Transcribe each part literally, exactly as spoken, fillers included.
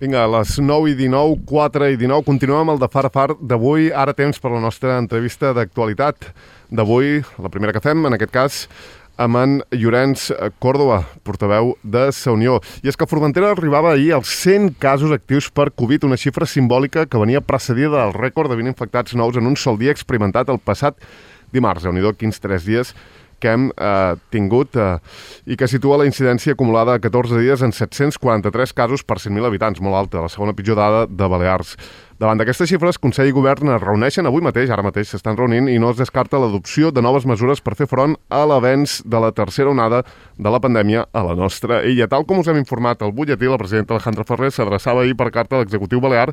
Vinga, a les nou i dinou, quatre i dinou, continuem amb el de Far a Far d'avui. Ara temps per la nostra entrevista d'actualitat d'avui, la primera que fem, en aquest cas, amb en Llorenç Córdoba, portaveu de Sa Unió. I és que Formentera arribava ahir als cent casos actius per Covid, una xifra simbòlica que venia precedida del rècord de vint infectats nous en un sol dia experimentat el passat dimarts. Déu-n'hi-do, quins tres dies que hem eh, tingut eh, i que situa la incidència acumulada a catorze dies en set-cents quaranta-tres casos per cent mil habitants, molt alta, la segona pitjor dada de Balears. Davant d'aquestes xifres, Consell i Govern es reuneixen avui mateix, ara mateix s'estan reunint, i no es descarta l'adopció de noves mesures per fer front a l'avenç de la tercera onada de la pandèmia a la nostra illa. Tal com us hem informat al butlletí, la presidenta Alejandra Ferrer s'adreçava ahir per carta a l'executiu balear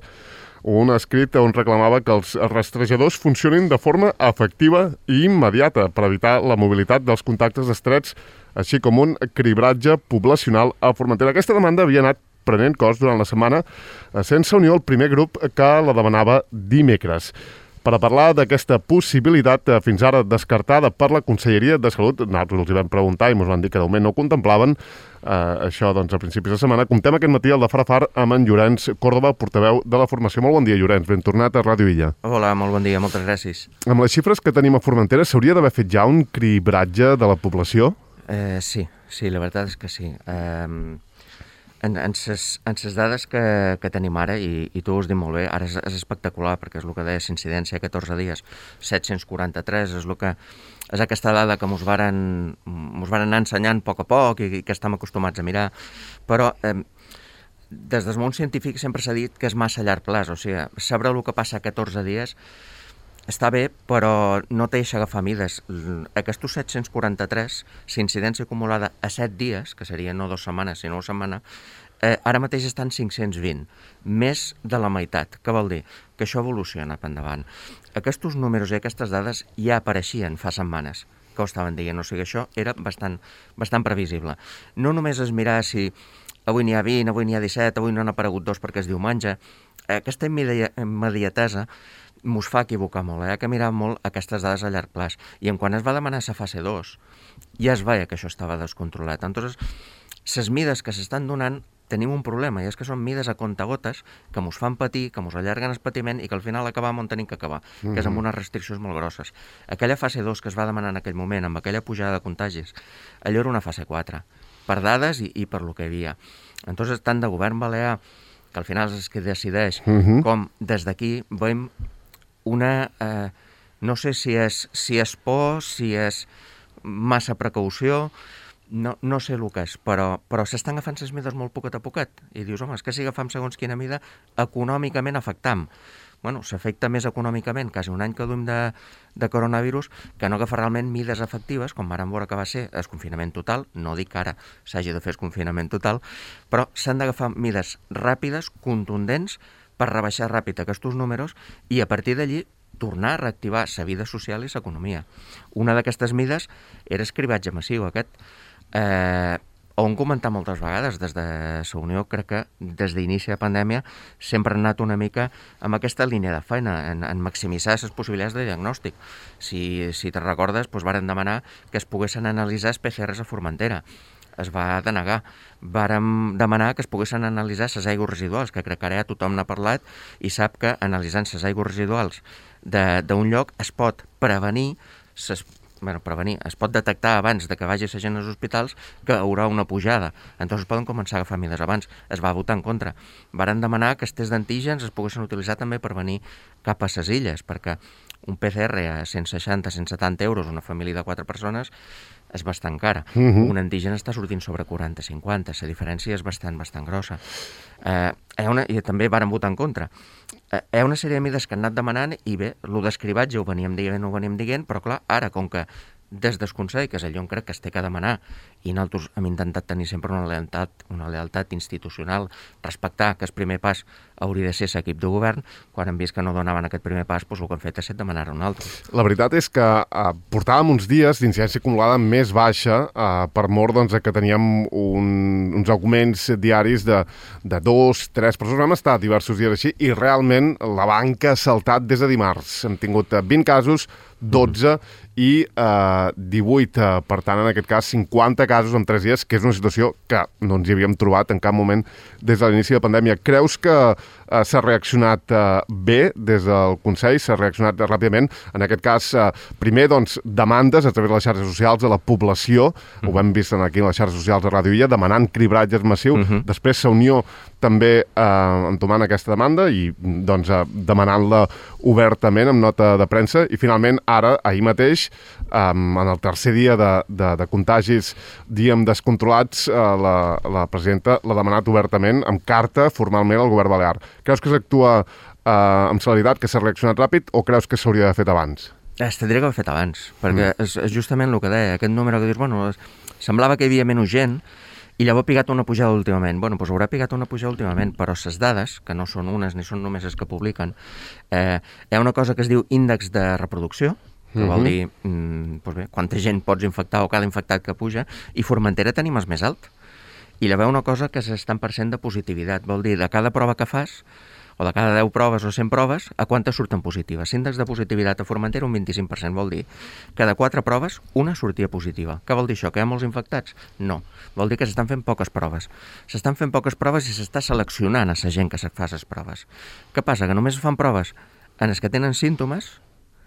un escrit on reclamava que els rastrejadors funcionin de forma efectiva i immediata per evitar la mobilitat dels contactes estrets, així com un cribratge poblacional a Formentera. Aquesta demanda havia anat prenent cos durant la setmana sense Unió el primer grup que la demanava dimecres. Per a parlar d'aquesta possibilitat, fins ara descartada per la Conselleria de Salut, nosaltres els hi vam preguntar i ens van dir que de moment no ho contemplaven, eh, això doncs a principis de setmana. Comptem aquest matí el de Far a Far amb en Llorenç Córdoba, portaveu de la formació. Molt bon dia, Llorenç, ben tornat a Ràdio Illa. Hola, molt bon dia, moltes gràcies. Amb les xifres que tenim a Formentera, s'hauria d'haver fet ja un cribratge de la població? Eh, sí, sí, la veritat és que sí. Eh, En, en, ses, en ses dades que, que tenim ara, i, i tu ho has dit molt bé, ara és, és espectacular, perquè és el que deies, incidència a catorze dies, set-cents quaranta-tres, és, el que, és aquesta dada que mos varen, mos varen anar ensenyant a poc a poc i, i que estem acostumats a mirar, però eh, des del món científic sempre s'ha dit que és massa a llarg plaç, o sigui, saber el que passa a catorze dies està bé, però no te deixa agafar mides. Aquests set-cents quaranta-tres, si incidència acumulada a set dies, que serien no dues setmanes, sinó una setmana, eh, ara mateix estan cinc-cents vint, més de la meitat. Què vol dir? Que això evoluciona per endavant. Aquests números i aquestes dades ja apareixien fa setmanes que ho estaven dient, o sigui, això era bastant, bastant previsible. No només és mirar si avui n'hi ha vint, avui n'hi ha disset, avui no han aparegut dos perquè és diumenge. Aquesta immediatesa mos fa equivocar molt, eh? Que mirar molt aquestes dades a llarg plaç. I en quan es va demanar la fase dos, ja es veia que això estava descontrolat. Entonces, les mides que s'estan donant, tenim un problema, i és que són mides a comptagotes que mos fan patir, que mos allarguen el patiment i que al final acabam on tenim que acabar, mm-hmm. que és amb unes restriccions molt grosses. Aquella fase dos que es va demanar en aquell moment, amb aquella pujada de contagis, allò era una fase quatre, per dades i, i per lo que hi havia. Entonces, tant de govern balear, que al final és que decideix, mm-hmm. com des d'aquí veiem una, eh, no sé si és, si és por, si és massa precaució, no, no sé el que és, però, però s'estan agafant les mides molt poquet a poquet. I dius, home, és que si agafam segons quina mida, econòmicament afectam. Bueno, s'afecta més econòmicament quasi un any que duim de, de coronavirus que no agafar realment mides efectives, com vàrem veure que va ser el confinament total. No dic que ara s'hagi de fer el confinament total, però s'han d'agafar mides ràpides, contundents, per rebaixar ràpid aquests números i a partir d'allí tornar a reactivar la vida social i l'economia. Una d'aquestes mides era el cribatge massiu aquest. Eh, ho hem comentat moltes vegades des de Sa Unió, crec que des d'inici de pandèmia sempre han anat una mica amb aquesta línia de feina, en, en maximitzar les possibilitats de diagnòstic. Si, si te recordes, doncs varen demanar que es poguessin analitzar els P C Rs a Formentera. Es va denegar. Vàrem demanar que es poguessin analitzar les aigües residuals, que crec que ara ja tothom n'ha parlat i sap que analitzant les aigües residuals d'un lloc es pot prevenir, ses, bueno, prevenir, es pot detectar abans de que vagi la gent als hospitals que hi haurà una pujada. Entonces poden començar a agafar mides abans. Es va votar en contra. Varen demanar que els tests d'antígens es poguessin utilitzar també per venir cap a les illes, perquè un P C R a cent seixanta a cent setanta euros, una família de quatre persones, és bastant cara. Uh-huh. Un antigen està sortint sobre quaranta a cinquanta. La diferència és bastant, bastant grossa. Eh, una, I també varen votar en contra. Eh, hi ha una sèrie de mides que han anat demanant i bé, el d'escrivatge ho veníem dient, ho veníem dient, però clar, ara, com que des del Consell, que és allò on crec que es té que demanar, i nosaltres hem intentat tenir sempre una lealtat, una lealtat institucional, respectar que el primer pas hauria de ser l'equip de govern, quan hem vist que no donaven aquest primer pas, doncs el que han fet és demanar un altre. La veritat és que eh, portàvem uns dies d'incidència acumulada més baixa, eh, per mort doncs, que teníem un, uns augments diaris de, de dos, tres persones. Vam estar diversos dies així i realment la banca ha saltat des de dimarts. Hem tingut vint casos, dotze, i eh, divuit, eh, per tant, en aquest cas, cinquanta casos en tres dies, que és una situació que no ens hi havíem trobat en cap moment des de l'inici de la pandèmia. Creus que eh, s'ha reaccionat eh, bé des del Consell, s'ha reaccionat ràpidament? En aquest cas, eh, primer, doncs, demandes a través de les xarxes socials de la població, mm. ho vam vist aquí en les xarxes socials de Ràdio Illa, demanant cribratges massiu, mm -hmm. després s'unió també eh, entomant aquesta demanda i doncs, eh, demanant-la obertament amb nota de premsa i finalment ara, ahir mateix, eh, en el tercer dia de, de, de contagis, diem descontrolats, eh, la, la presidenta l'ha demanat obertament amb carta formalment al govern balear. Creus que s'actua eh, amb celeritat, que s'ha reaccionat ràpid o creus que s'hauria d'haver fet abans? Es tindria que haver fet abans, perquè mm. és, és justament el que deia, aquest número que dius, bueno, semblava que hi havia menys gent, i llavors ha pigat una pujada últimament. Bueno, doncs haurà pigat una pujada últimament, però les dades, que no són unes ni són només les que publiquen, eh, hi ha una cosa que es diu índex de reproducció, que mm-hmm. vol dir mm, doncs bé, quanta gent pots infectar o cada infectat que puja, i Formentera tenim el més alt. I llavors una cosa que és el tant per cent de positivitat, vol dir de cada prova que fas, o de cada deu proves o cent proves, a quantes surten positives. L'índex de positivitat a Formentera un vint-i-cinc per cent, vol dir que de quatre proves, una sortia positiva. Què vol dir això? Que hi ha molts infectats? No. Vol dir que s'estan fent poques proves. S'estan fent poques proves i s'està seleccionant a la gent que se fa les proves. Què passa? Que només es fan proves en els que tenen símptomes,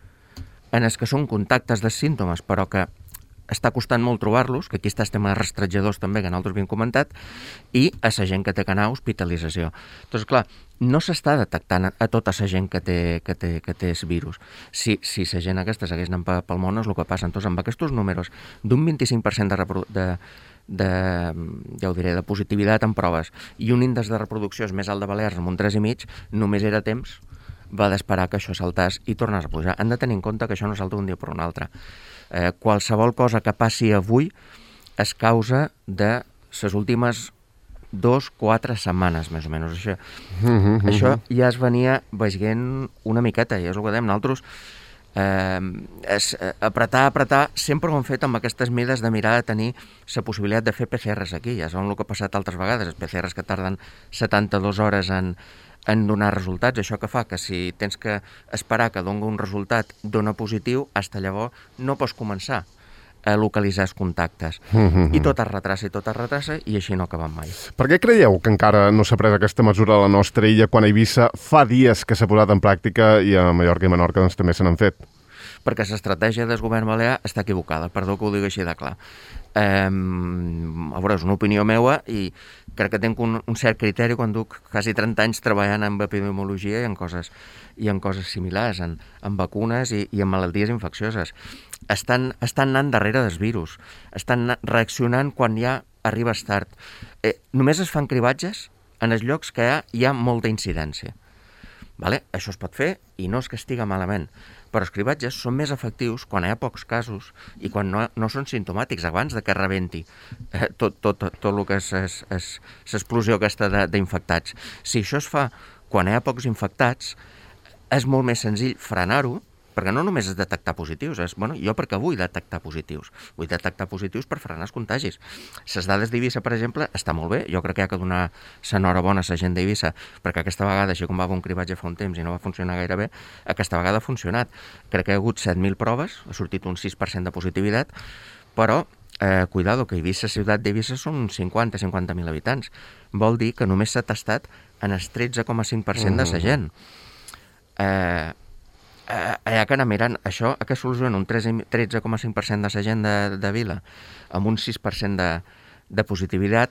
en els que són contactes dels símptomes, però que està costant molt trobar-los, que aquí està el tema de rastretjadors també, que nosaltres havíem comentat, i a la gent que té que anar a hospitalització. Doncs, clar, no s'està detectant a, a tota la gent que té, que té, que té el virus. Si, si la gent aquesta s'hagués anat pel món, és el que passa. Entonces, amb aquests números d'un vint-i-cinc per cent de, de, de, ja ho diré, de positivitat en proves i un índex de reproducció és més alt de Balears amb un tres i mig, només era temps va d'esperar que això saltàs i tornés a pujar. Han de tenir en compte que això no salta un dia per un altre. Eh, qualsevol cosa que passi avui és causa de les últimes dos, quatre setmanes, més o menys. Això, mm-hmm. això ja es venia veient una miqueta, i és el que dèiem nosaltres. Eh, és, eh, apretar, apretar, sempre ho hem fet amb aquestes mides de mirar de tenir la possibilitat de fer P C Rs aquí. Ja sabem el que ha passat altres vegades, els P C Rs que tarden setanta-dues hores en, en donar resultats. Això que fa que si tens que esperar que doni un resultat dona positiu, fins llavors no pots començar a localitzar els contactes. Mm-hmm. I tot es retrassa i tot es retrassa i així no acabem mai. Per què creieu que encara no s'ha pres aquesta mesura a la nostra illa quan a Eivissa fa dies que s'ha posat en pràctica i a Mallorca i Menorca doncs, també se n'han fet? Perquè l'estratègia del govern balear està equivocada, perdó que ho digui així de clar. Eh, a veure, és una opinió meva i crec que tinc un, un cert criteri quan duc quasi trenta anys treballant en epidemiologia i en coses, i en coses similars, en, en vacunes i, i en malalties infeccioses. Estan, estan anant darrere dels virus, estan reaccionant quan ja arribes tard. Eh, només es fan cribatges en els llocs que hi ha, hi ha molta incidència. Vale? Això es pot fer i no es castiga malament, però els cribatges són més efectius quan hi ha pocs casos i quan no, no són simptomàtics, abans de que rebenti eh, tot, tot, tot, tot el que és l'explosió aquesta d'infectats. Si això es fa quan hi ha pocs infectats, és molt més senzill frenar-ho, perquè no només és detectar positius, és, bueno, jo perquè vull detectar positius, vull detectar positius per frenar els contagis. Les dades d'Eivissa, per exemple, està molt bé, jo crec que hi ha que donar l'enhorabona a la gent d'Eivissa, perquè aquesta vegada, així com va haver un cribatge fa un temps i no va funcionar gaire bé, aquesta vegada ha funcionat. Crec que hi ha hagut set mil proves, ha sortit un sis per cent de positivitat, però, eh, cuidado, que Eivissa, ciutat d'Eivissa, són cinquanta a cinquanta mil habitants. Vol dir que només s'ha tastat en el tretze coma cinc per cent de la gent. Eh... Eh, hi ha que anar mirant això, a què soluciona un tretze coma cinc per cent de la gent de, de Vila amb un sis per cent de, de positivitat.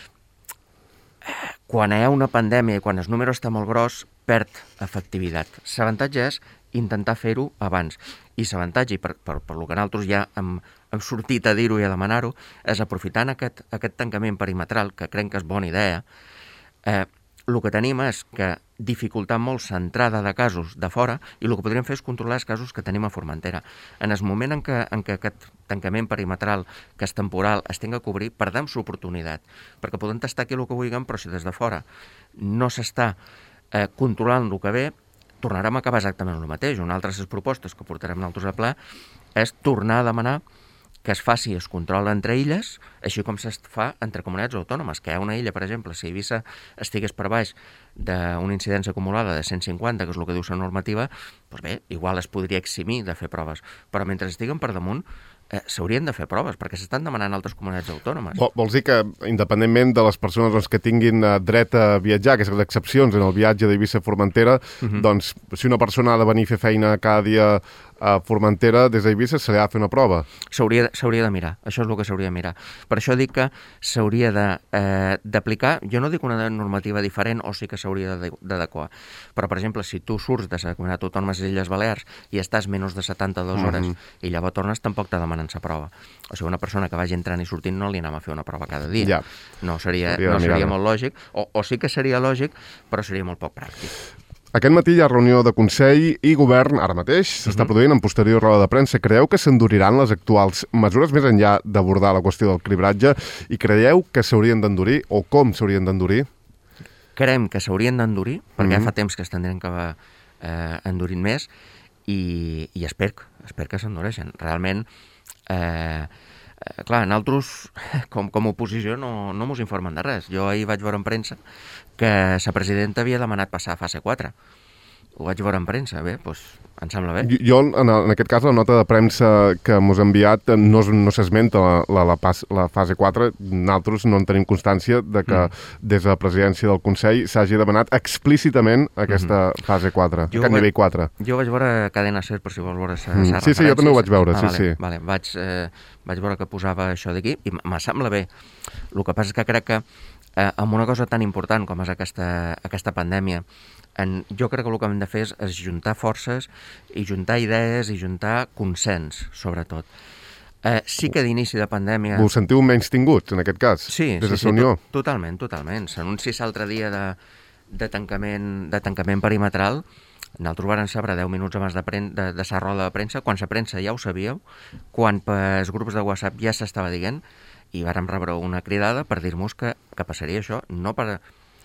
Eh, quan hi ha una pandèmia i quan el número està molt gros, perd efectivitat. L'avantatge és intentar fer-ho abans. I l'avantatge, per, per, per lo que nosaltres ja hem, hem sortit a dir-ho i a demanar-ho, és aprofitant aquest, aquest tancament perimetral, que crec que és bona idea, eh, el que tenim és que dificultar molt l'entrada de casos de fora i el que podríem fer és controlar els casos que tenim a Formentera. En el moment en què, en què aquest tancament perimetral, que és temporal, es tinga a cobrir, perdem l'oportunitat, perquè podem tastar aquí el que vulguem, però si des de fora no s'està eh, controlant el que ve, tornarem a acabar exactament el mateix. Una altra de les propostes que portarem nosaltres a ple és tornar a demanar que es faci es control entre illes, així com es fa entre comunitats autònomes, que hi ha una illa, per exemple, si Eivissa estigués per baix d'una incidència acumulada de cent cinquanta, que és el que diu la normativa, doncs bé, igual es podria eximir de fer proves, però mentre estiguen per damunt eh, s'haurien de fer proves, perquè s'estan demanant altres comunitats autònomes. Vol, vols dir que, independentment de les persones doncs, que tinguin eh, dret a viatjar, aquestes excepcions en el viatge d'Eivissa a Formentera, uh -huh. doncs si una persona ha de venir a fer feina cada dia a Formentera, des d'Eivissa se li ha de fer una prova? S'hauria de mirar, això és el que s'hauria de mirar. Per això dic que s'hauria d'aplicar, eh, jo no dic una normativa diferent, o sí que s'hauria d'adequar, però per exemple, si tu surts de la comunitat autònoma de les Illes Balears i estàs menys de setanta-dues hores mm -hmm. i llavors tornes, tampoc te demanen la prova. O sigui, una persona que vagi entrant i sortint no li anem a fer una prova cada dia. Ja. No seria, no seria molt lògic, o, o sí que seria lògic, però seria molt poc pràctic. Aquest matí hi ha reunió de Consell i Govern, ara mateix, s'està uh -huh. produint en posterior roda de premsa. Creieu que s'enduriran les actuals mesures més enllà d'abordar la qüestió del cribratge i creieu que s'haurien d'endurir o com s'haurien d'endurir? Creiem que s'haurien d'endurir, perquè uh -huh. ja fa temps que es tindrien que va eh, endurint més i, i espero, espero que s'endureixen. Realment, eh, eh, clar, nosaltres, com, com a oposició, no, no mos informen de res. Jo ahir vaig veure en premsa que la presidenta havia demanat passar a fase quatre. Ho vaig veure en premsa, bé, doncs em sembla bé. Jo, en, en aquest cas, la nota de premsa que mos ha enviat no, no s'esmenta la, la, la, pas, la fase quatre. Nosaltres no en tenim constància de que mm. des de la presidència del Consell s'hagi demanat explícitament aquesta mm-hmm. fase quatre, jo aquest vaig, nivell quatre. Jo vaig veure Cadena Ser, per si vols veure sa, mm. sa Sí, sí, jo també ho vaig veure, ah, sí, vale, sí. Vale, vaig, eh, vaig veure que posava això d'aquí i me sembla bé. El que passa és que crec que eh, amb una cosa tan important com és aquesta, aquesta pandèmia, En, jo crec que el que hem de fer és, és juntar forces i juntar idees i juntar consens, sobretot. Eh, sí que d'inici de pandèmia... Vos sentiu menys tinguts, en aquest cas? Sí, des sí, de sí, to totalment, totalment. S'anunci l'altre dia de, de, tancament, de tancament perimetral. Nosaltres vam saber deu minuts abans de, de, de sa roda de premsa, quan la premsa ja ho sabíeu, quan pels grups de WhatsApp ja s'estava dient, i vàrem rebre una cridada per dir-nos que, que passaria això, no per...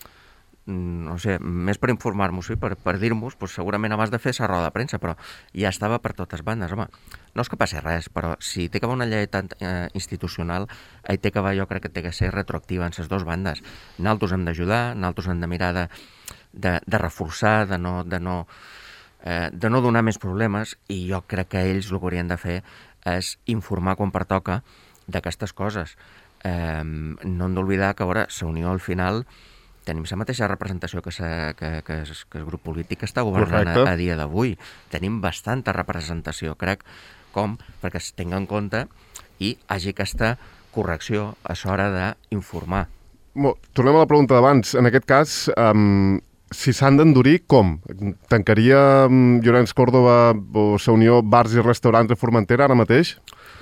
no sé, més per informar-nos, sí, per, per dir-nos, pues, segurament abans de fer la roda de premsa, però ja estava per totes bandes, home. No és que passi res, però si té que haver una llei tan eh, institucional, hi té que haver, jo crec que té que ser retroactiva en les dues bandes. Nosaltres hem d'ajudar, nosaltres hem de mirar de, de, de reforçar, de no, de, no, eh, de no donar més problemes, i jo crec que ells el que haurien de fer és informar quan pertoca d'aquestes coses. Eh, no hem d'oblidar que, a veure, la Unió al final tenim la mateixa representació que, sa, que, que, que el grup polític que està governant a, a dia d'avui. Tenim bastanta representació, crec, com perquè es tingui en compte i hagi aquesta correcció a l'hora d'informar. Tornem a la pregunta d'abans. En aquest cas, um, si s'han d'endurir, com? Tancaria um, Llorenç Córdoba o la Unió bars i restaurants de Formentera ara mateix?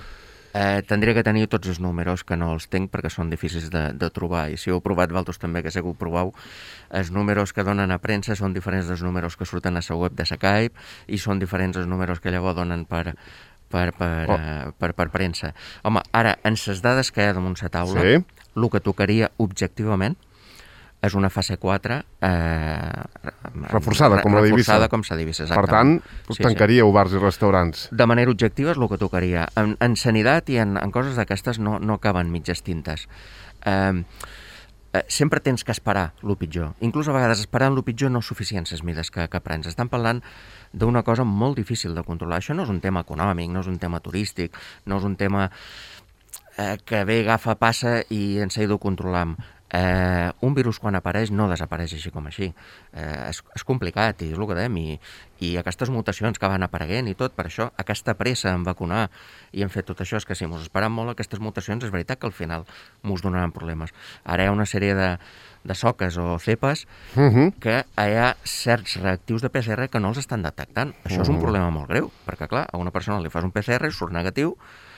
Eh, tindria que tenir tots els números, que no els tinc perquè són difícils de, de trobar, i si heu provat vosaltres també, que sé que ho proveu, els números que donen a premsa són diferents dels números que surten a la web de Skype i són diferents els números que llavors donen per, per, per, oh. uh, per, per premsa. Home, ara, en les dades que hi ha damunt la taula, sí. El que tocaria objectivament és una fase quatre eh, reforçada, com la d'Eivissa. Reforçada com la d'Eivissa, Per exactament. tant, sí, tancaríeu sí. bars i restaurants. De manera objectiva és el que tocaria. En, en sanitat i en, en coses d'aquestes no, no acaben mitges tintes. Eh, eh, sempre tens que esperar el pitjor. Inclús a vegades esperant el pitjor no és suficient les mides que, que prens. Estan parlant d'una cosa molt difícil de controlar. Això no és un tema econòmic, no és un tema turístic, no és un tema eh, que ve, agafa, passa i en seguida ho controlam. Eh, un virus quan apareix no desapareix així com així. Eh, és, és complicat i és el que dèiem, i, i aquestes mutacions que van apareguent i tot, per això aquesta pressa en vacunar i en fer tot això, és que si mos esperam molt aquestes mutacions, és veritat que al final mos donaran problemes. Ara hi ha una sèrie de, de soques o cepes uh-huh. que hi ha certs reactius de P C R que no els estan detectant. Això uh-huh. és un problema molt greu, perquè clar, a una persona li fas un P C R, surt negatiu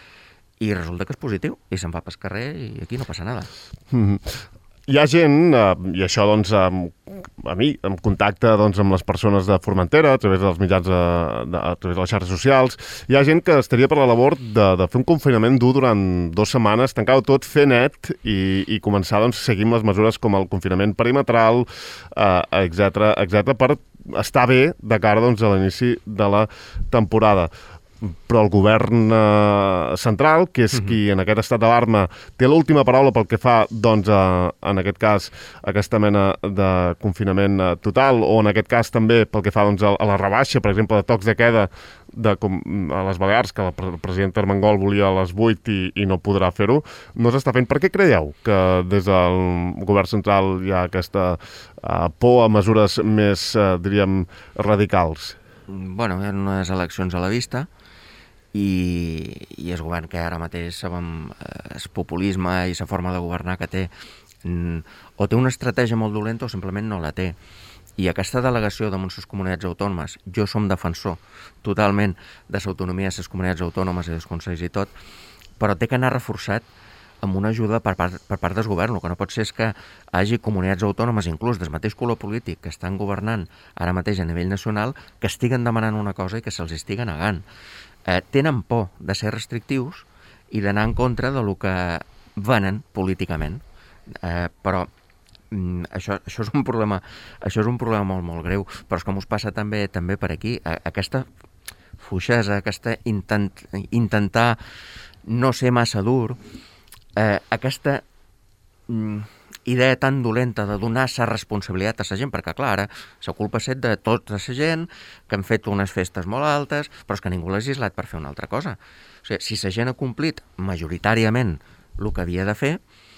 i resulta que és positiu i se'n va pel carrer i aquí no passa nada. Uh-huh. Hi ha gent, eh, i això doncs, eh, a mi, en contacte doncs, amb les persones de Formentera, a través dels mitjans, de, de, a través de les xarxes socials, hi ha gent que estaria per la labor de, de fer un confinament dur durant dues setmanes, tancar-ho tot, fer net i, i començar doncs, seguint les mesures com el confinament perimetral, eh, etcètera, etcètera, per estar bé de cara doncs, a l'inici de la temporada. però el govern eh, central, que és qui en aquest estat d'alarma té l'última paraula pel que fa, doncs, a, en aquest cas, a aquesta mena de confinament eh, total, o en aquest cas també pel que fa doncs, a, a la rebaixa, per exemple, de tocs de queda de, com, a les Balears, que el, pre el president Armengol volia a les vuit i, i no podrà fer-ho, no s'està fent. Per què creieu que des del govern central hi ha aquesta eh, por a mesures més, eh, diríem, radicals? Bueno, hi ha unes eleccions a la vista, i, i és govern que ara mateix sabem el populisme i la forma de governar que té o té una estratègia molt dolenta o simplement no la té. I aquesta delegació damunt les comunitats autònomes, jo som defensor totalment de l'autonomia de les comunitats autònomes i dels consells i tot, però té que anar reforçat amb una ajuda per part, per part del govern. El que no pot ser és que hi hagi comunitats autònomes, inclús del mateix color polític, que estan governant ara mateix a nivell nacional, que estiguen demanant una cosa i que se'ls estigui negant. Eh, tenen por de ser restrictius i d'anar en contra de lo que venen políticament. Eh, però mm, això, això és un problema això és un problema molt, molt greu. Però és com us passa també també per aquí. Eh, aquesta fluixesa, aquesta intent, intentar no ser massa dur, eh, aquesta mm, idea tan dolenta de donar la responsabilitat a la gent, perquè clar, ara la culpa és de tota la gent que han fet unes festes molt altes, però és que ningú ha legislat per fer una altra cosa. O sigui, si la gent ha complit majoritàriament el que havia de fer,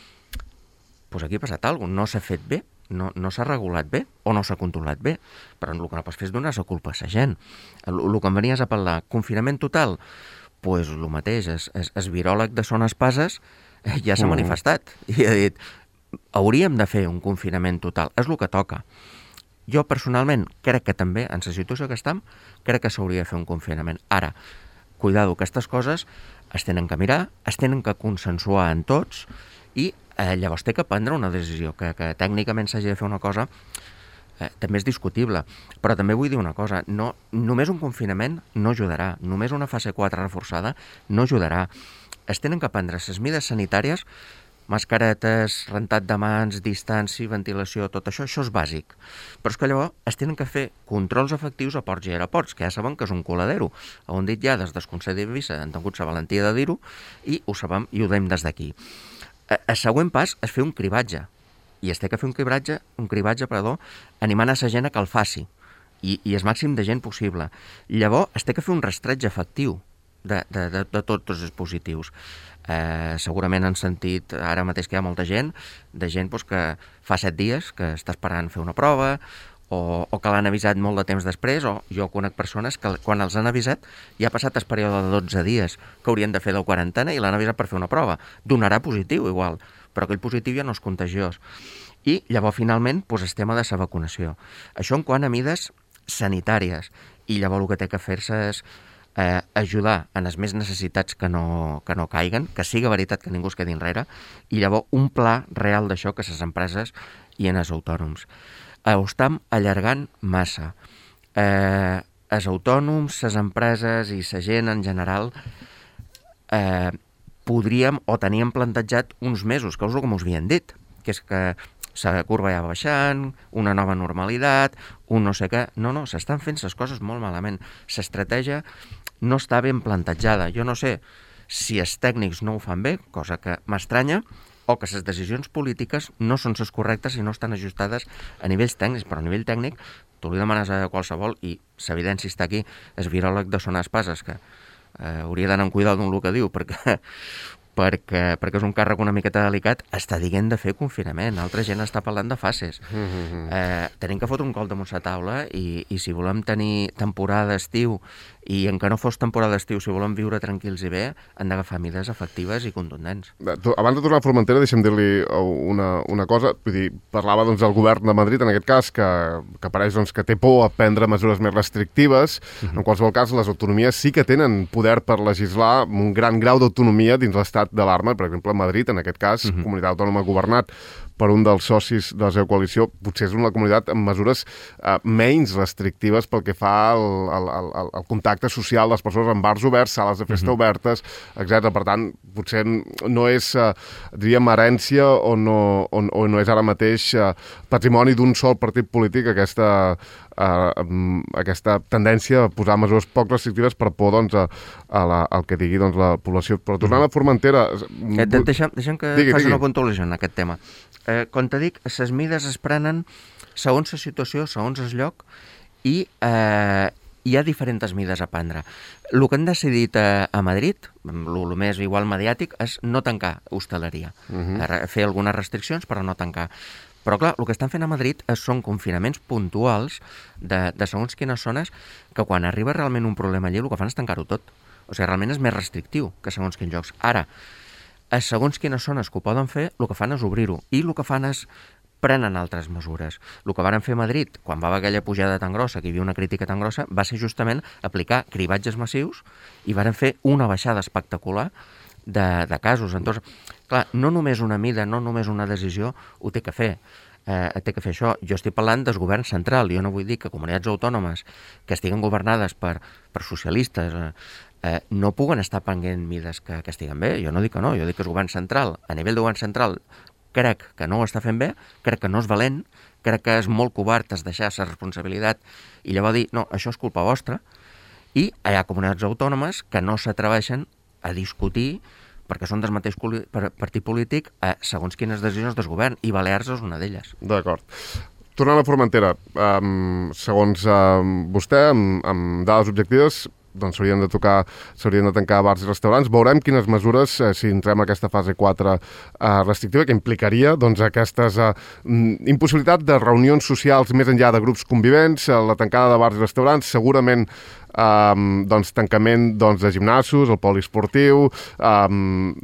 doncs aquí ha passat alguna cosa, no s'ha fet bé, no, no s'ha regulat bé o no s'ha controlat bé, però el que no pots fer és donar la culpa a la gent. El, el que em venies a parlar, confinament total, doncs el mateix, el viròleg de Son Espases ja s'ha manifestat i ha dit hauríem de fer un confinament total, és el que toca. Jo personalment crec que també, en la situació que estem, crec que s'hauria de fer un confinament. Ara, cuidado, aquestes coses es tenen que mirar, es tenen que consensuar en tots i eh, llavors té que prendre una decisió, que, que tècnicament s'hagi de fer una cosa eh, també és discutible. Però també vull dir una cosa, no, només un confinament no ajudarà, només una fase quatre reforçada no ajudarà. Es tenen que prendre les mesures sanitàries, mascaretes, rentat de mans, distància, ventilació, tot això, això és bàsic. Però és que llavors es tenen que fer controls efectius a ports i aeroports, que ja saben que és un coladero. Ho han dit ja des del Consell de Visa, han tingut la valentia de dir-ho, i ho sabem i ho deim des d'aquí. El següent pas és fer un cribatge, i es té que fer un cribatge, un cribatge, perdó, animant a la gent a que el faci, i, i el màxim de gent possible. Llavors es té que fer un rastreig efectiu de, de, de, de tots els positius. Eh, segurament han sentit ara mateix que hi ha molta gent, de gent doncs, que fa set dies que està esperant fer una prova, o, o que l'han avisat molt de temps després, o jo conec persones que quan els han avisat ja ha passat el període de dotze dies que haurien de fer de quarantena i l'han avisat per fer una prova. Donarà positiu igual, però aquell positiu ja no és contagiós. I llavors finalment doncs, el tema de la vacunació. Això en quant a mides sanitàries, i llavors el que té que fer-se és Eh, ajudar en les més necessitats que no, que no caiguen, que siga veritat que ningú es quedi enrere, i llavors un pla real d'això que les empreses i en els autònoms. Eh, ho estem allargant massa. Eh, els autònoms, les empreses i la gent en general eh, podríem o teníem plantejat uns mesos, que és el que us havien dit, que és que la curva ja va baixant, una nova normalitat, un no sé què. No, no, s'estan fent les coses molt malament. L'estratègia no està ben plantejada. Jo no sé si els tècnics no ho fan bé, cosa que m'estranya, o que les decisions polítiques no són les correctes i no estan ajustades a nivells tècnics, però a nivell tècnic tu li demanes a qualsevol, i l'evidència està aquí, el viròleg de Son Espases, que eh, hauria d'anar amb cuidado amb el que diu, perquè perquè, perquè és un càrrec una miqueta delicat, està dient de fer confinament. Altra gent està parlant de fases. Mm-hmm. Eh, tenim que fotre un col damunt la taula i, i si volem tenir temporada d'estiu i en què no fos temporada d'estiu, si volem viure tranquils i bé, han d'agafar mides efectives i contundents. Abans de tornar a Formentera, deixa'm dir-li una, una cosa. Vull dir, parlava doncs, del govern de Madrid, en aquest cas, que, que pareix doncs, que té por a prendre mesures més restrictives. Mm-hmm. En qualsevol cas, les autonomies sí que tenen poder per legislar amb un gran grau d'autonomia dins l'estat d'alarma. Per exemple, Madrid, en aquest cas, mm-hmm. comunitat autònoma governat per un dels socis de la seva coalició, potser és una comunitat amb mesures eh, menys restrictives pel que fa al, al, al, al contacte social de les persones en bars oberts, sales de festa mm-hmm. obertes, etcètera. Per tant, potser no és, eh, diríem, herència o no, o, o no és ara mateix eh, patrimoni d'un sol partit polític aquesta eh, aquesta tendència a posar mesures poc restrictives per por doncs, a, a la, al que digui doncs, la població. Però tornant a Formentera... Eh, deixa'm, deixa'm que digui, faci digui. una puntualització en aquest tema. Eh, com te dic, les mides es prenen segons la situació, segons el lloc, i eh, hi ha diferents mides a prendre. El que han decidit a, a Madrid, el més igual mediàtic, és no tancar hostaleria. Uh-huh. Fer algunes restriccions, però no tancar. Però clar, el que estan fent a Madrid és, són confinaments puntuals de, de segons quines zones, que quan arriba realment un problema allí, el que fan és tancar-ho tot. O sigui, realment és més restrictiu que segons quins llocs. Ara, a segons quines zones que ho poden fer, el que fan és obrir-ho. I el que fan és prenen altres mesures. El que varen fer a Madrid, quan va haver aquella pujada tan grossa, que hi havia una crítica tan grossa, va ser justament aplicar cribatges massius i varen fer una baixada espectacular de, de casos. Entonces, clar, no només una mida, no només una decisió, ho té que fer. Eh, té que fer això. Jo estic parlant del govern central. Jo no vull dir que comunitats autònomes que estiguen governades per, per socialistes eh, eh, no puguen estar prenent mides que, que estiguen bé. Jo no dic que no, jo dic que el govern central, a nivell de govern central, crec que no ho està fent bé, crec que no és valent, crec que és molt covard es deixar la responsabilitat i llavors dir, no, això és culpa vostra, i hi ha comunitats autònomes que no s'atreveixen a discutir perquè són del mateix partit polític eh, segons quines decisions del govern, i Balears és una d'elles. D'acord. Tornant a Formentera, um, segons um, vostè, amb, amb dades objectives, doncs s'haurien de tocar, s'haurien de tancar bars i restaurants. Veurem quines mesures, eh, si entrem a aquesta fase quatre eh, restrictiva, que implicaria doncs, aquestes eh, impossibilitat de reunions socials més enllà de grups convivents, eh, la tancada de bars i restaurants, segurament eh, doncs, tancament doncs, de gimnasos, el poliesportiu, eh,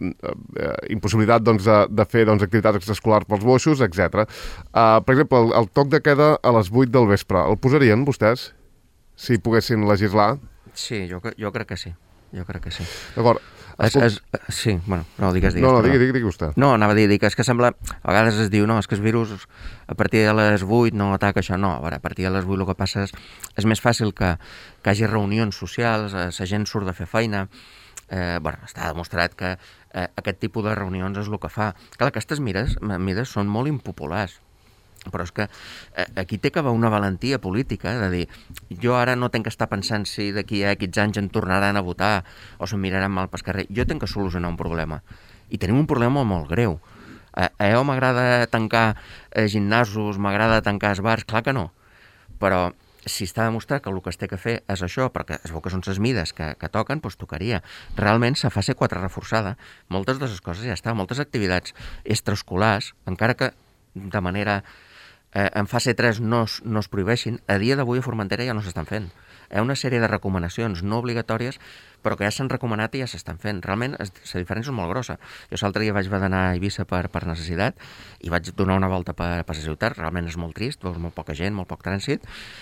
eh, impossibilitat doncs, de, de fer doncs, activitats extraescolars pels boixos, etcètera. Eh, per exemple, el, el toc de queda a les vuit del vespre, el posarien vostès, si poguessin legislar? Sí, jo, jo crec que sí. Jo crec que sí. D'acord. Es, es, sí, bueno, no, digues, digues. No, no, digui, digui, digui vostè. No, anava a dir, dir que és que sembla... A vegades es diu, no, és que el virus a partir de les vuit no ataca això. No, a veure, a partir de les vuit el que passa és... És més fàcil que, que hi hagi reunions socials, eh, la gent surt de fer feina... Eh, bueno, està demostrat que eh, aquest tipus de reunions és el que fa. Clar, aquestes mides, mides són molt impopulars. Però és que eh, aquí té que haver una valentia política de dir, jo ara no tenc que estar pensant si d'aquí a aquests anys en tornaran a votar o se'm miraran mal pel carrer. Jo tenc que solucionar un problema. I tenim un problema molt greu. Eh, a mi m'agrada tancar eh, gimnasos, m'agrada tancar els bars, clar que no. Però si està demostrat que el que es té que fer és això, perquè es veu que són les mides que, que toquen, doncs tocaria. Realment, la fase quatre reforçada, moltes de les coses ja estan, moltes activitats extraescolars, encara que de manera... Eh, en fase tres no es, no es prohibeixin, a dia d'avui a Formentera ja no s'estan fent. Hi ha una sèrie de recomanacions no obligatòries, però que ja s'han recomanat i ja s'estan fent. Realment, la diferència és molt grossa. Jo l'altre dia vaig anar a Eivissa per, per necessitat i vaig donar una volta per, per la ciutat. Realment és molt trist, veus molt poca gent, molt poc trànsit,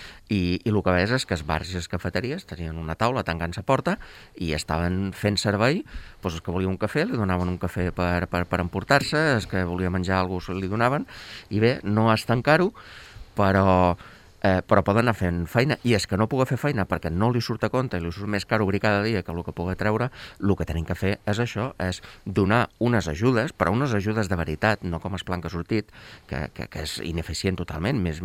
i, i el que veus és que els bars i les cafeteries tenien una taula tancant la porta i estaven fent servei, doncs els que volien un cafè li donaven un cafè per, per, per emportar-se, els que volia menjar alguna cosa li donaven, i bé, no és tancar-ho, però... Eh, però poden anar fent feina, i és que no pugui fer feina perquè no li surt a compte i li surt més car obrir cada dia que el que pugui treure, el que tenim que fer és això, és donar unes ajudes, però unes ajudes de veritat, no com el plan que ha sortit, que, que, que és ineficient totalment, més,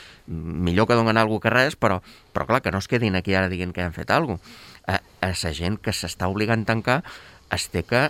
millor que donen alguna cosa que res, però, però clar, que no es quedin aquí ara dient que han fet alguna cosa. A, a la gent que s'està obligant a tancar es té que,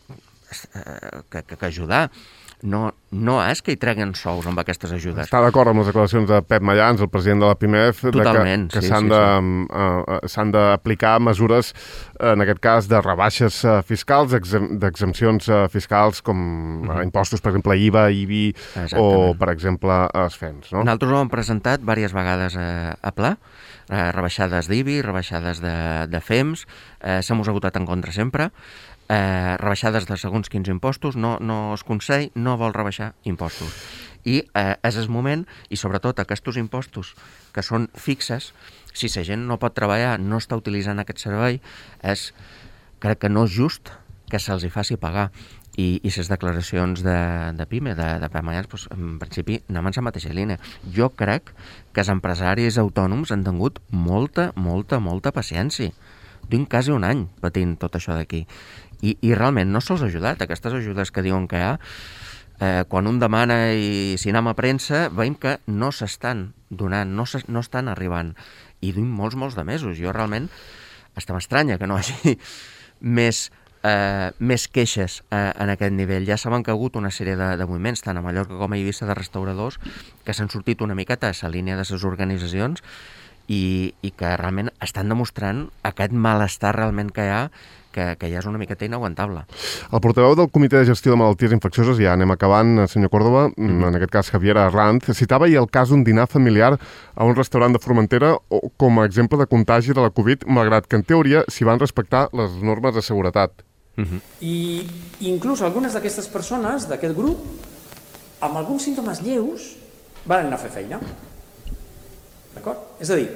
que, que, que ajudar. No, no és que hi treguen sous amb aquestes ajudes. Està d'acord amb les declaracions de Pep Mallans, el president de la Pimef, totalment, de que, que sí, s'han sí, de, sí. uh, s'han d'aplicar mesures, en aquest cas, de rebaixes uh, fiscals, d'exempcions uh, fiscals, com uh, uh, impostos, per exemple, I V A, I B I, o, per exemple, els F E Ms. No? Nosaltres ho hem presentat diverses vegades a, a pla, eh, rebaixades d'I B I, rebaixades de, de F E Ms, eh, s'hem votat en contra sempre, Eh, rebaixades de segons quins impostos, no, no el Consell no vol rebaixar impostos. I eh, és el moment, i sobretot aquests impostos que són fixes, si la gent no pot treballar, no està utilitzant aquest servei, és, crec que no és just que se'ls hi faci pagar. I, i les declaracions de, de PIME, de, de Pep Mallans, doncs, en principi anem en la mateixa línia. Jo crec que els empresaris autònoms han tingut molta, molta, molta paciència. Tinc quasi un any patint tot això d'aquí. I, i realment no se'ls ha ajudat. Aquestes ajudes que diuen que hi ha, eh, quan un demana i si anem a premsa, veiem que no s'estan donant, no, no estan arribant. I duim molts, molts de mesos. Jo realment està m'estranya que no hi hagi més, eh, més queixes eh, en aquest nivell. Ja saben que ha hagut una sèrie de, de moviments, tant a Mallorca com a Eivissa, de restauradors, que s'han sortit una miqueta a la línia de les organitzacions i, i que realment estan demostrant aquest malestar realment que hi ha, que, que ja és una miqueta inaguantable. El portaveu del Comitè de Gestió de Malalties Infeccioses, ja anem acabant, senyor Córdoba, mm-hmm. en aquest cas Javier Arranz, citava ahir el cas d'un dinar familiar a un restaurant de Formentera com a exemple de contagi de la Covid, malgrat que en teoria s'hi van respectar les normes de seguretat. Mm-hmm. I inclús algunes d'aquestes persones, d'aquest grup, amb alguns símptomes lleus, van anar a fer feina. D'acord? És a dir,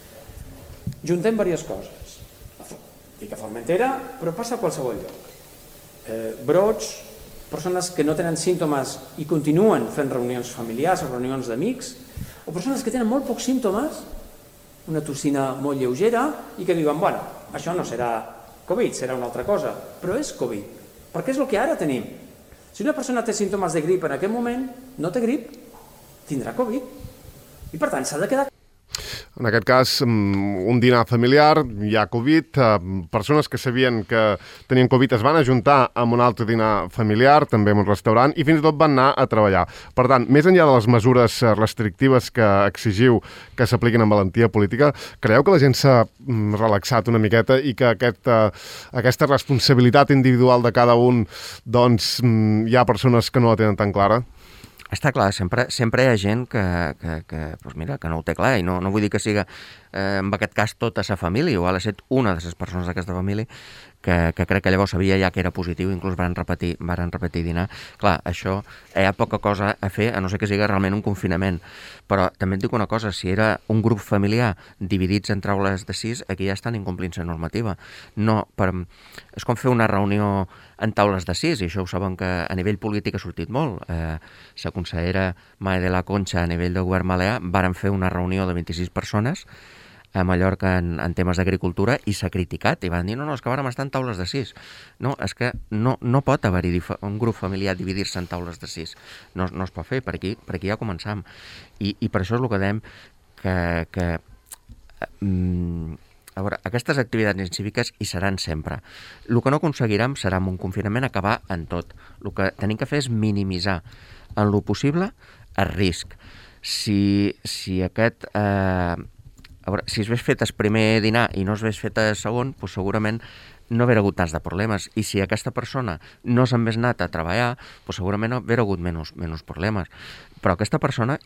juntem diverses coses. Dic a Formentera, però passa a qualsevol lloc. Eh, brots, persones que no tenen símptomes i continuen fent reunions familiars o reunions d'amics, o persones que tenen molt pocs símptomes, una tossina molt lleugera, i que diuen, bueno, això no serà Covid, serà una altra cosa, però és Covid, perquè és el que ara tenim. Si una persona té símptomes de grip en aquest moment, no té grip, tindrà Covid. I per tant s'ha de quedar... En aquest cas, un dinar familiar, hi ha Covid, persones que sabien que tenien Covid es van ajuntar amb un altre dinar familiar, també en un restaurant, i fins i tot van anar a treballar. Per tant, més enllà de les mesures restrictives que exigiu que s'apliquin amb valentia política, creieu que la gent s'ha relaxat una miqueta i que aquesta, aquesta responsabilitat individual de cada un, doncs, hi ha persones que no la tenen tan clara? Està clar, sempre, sempre hi ha gent que, que, que, doncs mira, que no ho té clar, i no, no vull dir que siga, eh, en aquest cas, tota sa família, o ha estat una de les persones d'aquesta família, que, que crec que llavors sabia ja que era positiu, inclús van repetir, van repetir dinar. Clar, això hi ha poca cosa a fer, a no ser que sigui realment un confinament. Però també et dic una cosa, si era un grup familiar dividits en taules de sis, aquí ja estan incomplint la normativa. No, per, és com fer una reunió en taules de sis, i això ho saben que a nivell polític ha sortit molt. Eh, la consellera Maia de la Concha, a nivell del govern balear, varen fer una reunió de vint-i-sis persones a Mallorca en, en temes d'agricultura i s'ha criticat i van dir, no, no, és que vàrem estar en taules de sis. No, és que no, no pot haver-hi un grup familiar dividir-se en taules de sis. No, no es pot fer, per aquí, per aquí ja començam. I, i per això és el que dèiem que... que mm, a veure, aquestes activitats incíviques hi seran sempre. El que no aconseguirem serà amb un confinament acabar en tot. El que tenim que fer és minimitzar en lo possible el risc. Si, si aquest... Eh, a veure, si es ves fet el primer dinar i no es ves fet el segon, doncs segurament no haver hagut tants de problemes. I si aquesta persona no se'n ves anat a treballar, doncs segurament no haver hagut menys, menys problemes. Però aquesta persona...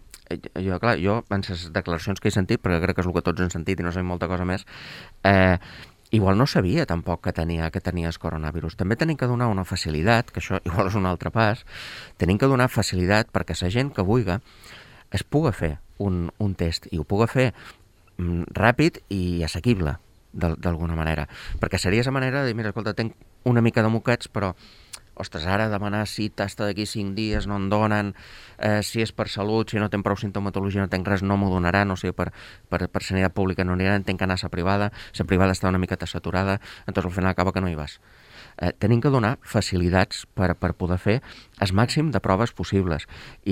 Jo, clar, jo, en les declaracions que he sentit, perquè crec que és el que tots hem sentit i no sabem molta cosa més, eh, igual no sabia tampoc que tenia que tenia el coronavirus. També tenim que donar una facilitat, que això igual és un altre pas, tenim que donar facilitat perquè la gent que vulgui es pugui fer un, un test i ho pugui fer mm, ràpid i assequible, d'alguna manera. Perquè seria la manera de dir, mira, escolta, tenc una mica de moquets, però ostres, ara demanar cita hasta d'aquí cinc dies, no en donen, eh, si és per salut, si no tenc prou sintomatologia, no tenc res, no m'ho donaran, o sigui, per, per, per sanitat pública no aniran, tenc que anar a la privada, la privada està una miqueta saturada, entonces al final acaba que no hi vas. Eh, tenim que donar facilitats per, per poder fer el màxim de proves possibles.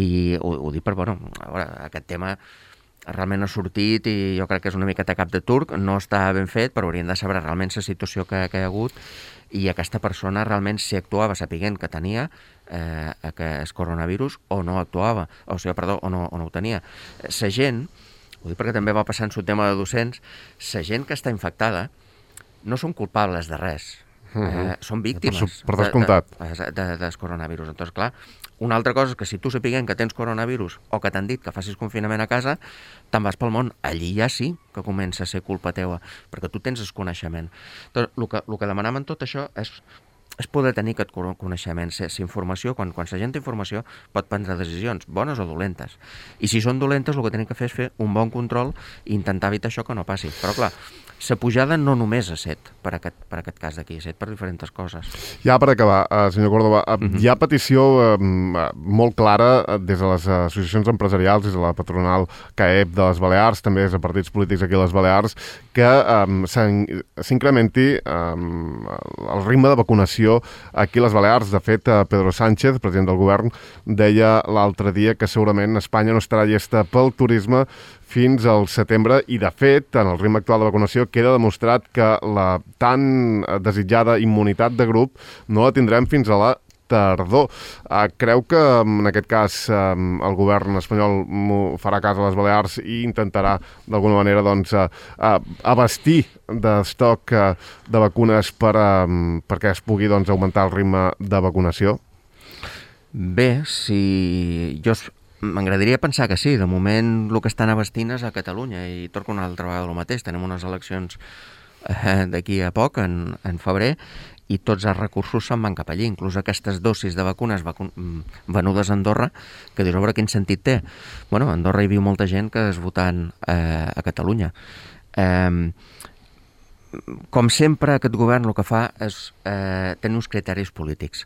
I ho, ho dic per, bueno, a veure, aquest tema realment ha sortit i jo crec que és una miqueta cap de turc, no està ben fet, però hauríem de saber realment la situació que, que hi ha hagut i aquesta persona realment si actuava sapiguent que tenia eh, aquest coronavirus o no actuava, o sigui, perdó, o no, o no ho tenia. La gent, ho dic perquè també va passar en el tema de docents, la gent que està infectada no són culpables de res, eh, són víctimes per, per descomptat de, de, de, de, del coronavirus. Entonces, clar, una altra cosa és que si tu sapiguem que tens coronavirus o que t'han dit que facis confinament a casa, te'n vas pel món. Allí ja sí que comença a ser culpa teua, perquè tu tens el coneixement. Entonces, el que, el que demanem en tot això és, és poder tenir aquest coneixement, la informació. Quan, quan la gent té informació pot prendre decisions, bones o dolentes. I si són dolentes, el que tenim que fer és fer un bon control i intentar evitar això que no passi. Però clar, la pujada no només ha set per aquest, per aquest cas d'aquí, ha set per diferents coses. Ja per acabar, uh, senyor Córdoba, uh, uh-huh. hi ha petició uh, molt clara uh, des de les associacions empresarials, des de la patronal C A E P de les Balears, també des de partits polítics aquí a les Balears, que um, s'incrementi um, el ritme de vacunació vacunació aquí a les Balears. De fet, Pedro Sánchez, president del govern, deia l'altre dia que segurament Espanya no estarà llesta pel turisme fins al setembre i, de fet, en el ritme actual de vacunació queda demostrat que la tan desitjada immunitat de grup no la tindrem fins a la tardor. Uh, creu que en aquest cas um, el govern espanyol farà cas a les Balears i intentarà d'alguna manera doncs, uh, uh, abastir d'estoc uh, de vacunes per, uh, perquè es pugui doncs, augmentar el ritme de vacunació? Bé, si jo m'agradaria pensar que sí. De moment el que estan abastint és a Catalunya i torno una altra vegada el mateix. Tenim unes eleccions eh, d'aquí a poc, en, en febrer, i tots els recursos se'n van cap allí, inclús aquestes dosis de vacunes vacu venudes a Andorra, que dius, a veure quin sentit té. Bueno, a Andorra hi viu molta gent que és votant eh, a Catalunya. Eh, com sempre, aquest govern el que fa és eh, tenir uns criteris polítics.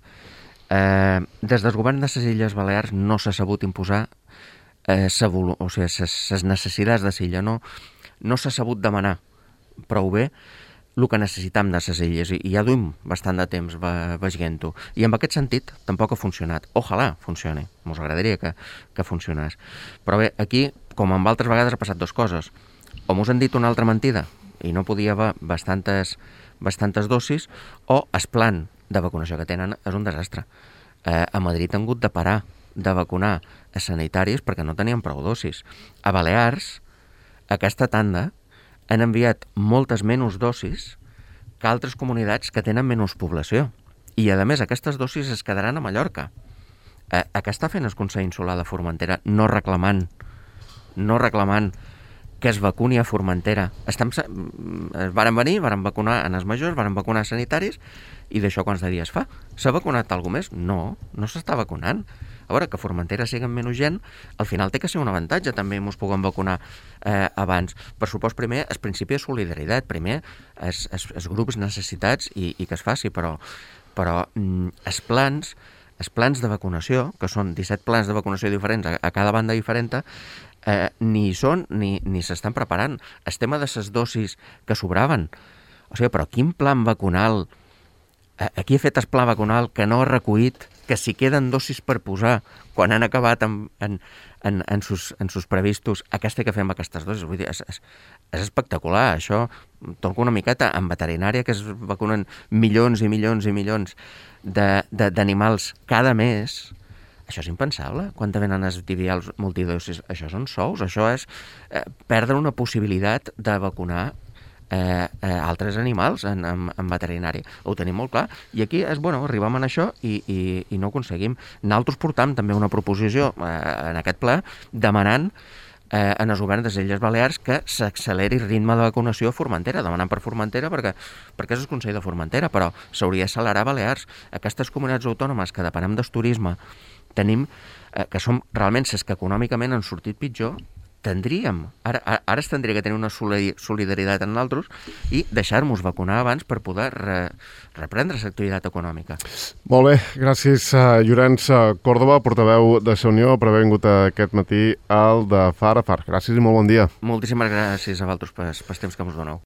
Eh, des del govern de les Illes Balears no s'ha sabut imposar eh, o sigui, les necessitats de l'illa, no, no s'ha sabut demanar prou bé el que necessitam de les illes, i ja duim bastant de temps veient-ho. I en aquest sentit tampoc ha funcionat. Ojalà funcioni, mos agradaria que, que funcionés. Però bé, aquí, com en altres vegades, ha passat dues coses. O mos han dit una altra mentida, i no podia haver bastantes, bastantes dosis, o el plan de vacunació que tenen és un desastre. Eh, a Madrid han hagut de parar de vacunar a sanitaris perquè no tenien prou dosis. A Balears, aquesta tanda, han enviat moltes menys dosis que altres comunitats que tenen menys població. I, a més, aquestes dosis es quedaran a Mallorca. Eh, què està fent el Consell Insular de Formentera no reclamant, no reclamant que es vacuni a Formentera? Estem, varen venir, varen vacunar en els majors, varen vacunar sanitaris, i d'això quants de dies fa? S'ha vacunat alguna més? No, no s'està vacunant. A veure, que a Formentera siguen menys gent, al final té que ser un avantatge, també ens puguem vacunar eh, abans. Per supost, primer, el principi de solidaritat, primer, els, els, els grups necessitats i, i que es faci, però, però mm, els plans, els plans de vacunació, que són disset plans de vacunació diferents a, a cada banda diferent, eh, ni hi són ni, ni s'estan preparant. El tema de les dosis que sobraven, o sigui, però quin plan vacunal, eh, aquí ha fet el pla vacunal que no ha recollit que si queden dosis per posar quan han acabat en, en, en, en, sus, en sus previstos, aquesta que fem aquestes dosis. Vull dir, és, és, és espectacular. Això, torno una miqueta, en veterinària, que es vacunen milions i milions i milions d'animals cada mes, això és impensable. Quan te venen els antivirals multidosis, això són sous, això és eh, perdre una possibilitat de vacunar Eh, eh, altres animals en, en, en veterinari. Ho tenim molt clar. I aquí és, bueno, arribem a això i, i, i no aconseguim. Nosaltres portam també una proposició eh, en aquest ple demanant eh, en els governs de les Illes Balears que s'acceleri el ritme de vacunació a Formentera, demanant per Formentera perquè, perquè és el Consell de Formentera, però s'hauria d'accelerar a Balears. Aquestes comunitats autònomes que depenem del turisme tenim, eh, que som realment les que econòmicament han sortit pitjor, tindríem, ara, ara es tindria que tenir una solidaritat en nosaltres i deixar-nos vacunar abans per poder re, reprendre l'activitat econòmica. Molt bé, gràcies a Llorenç Còrdova, portaveu de la Unió, per haver vingut aquest matí al de Far a Far. Gràcies i molt bon dia. Moltíssimes gràcies a vosaltres pel temps que ens doneu.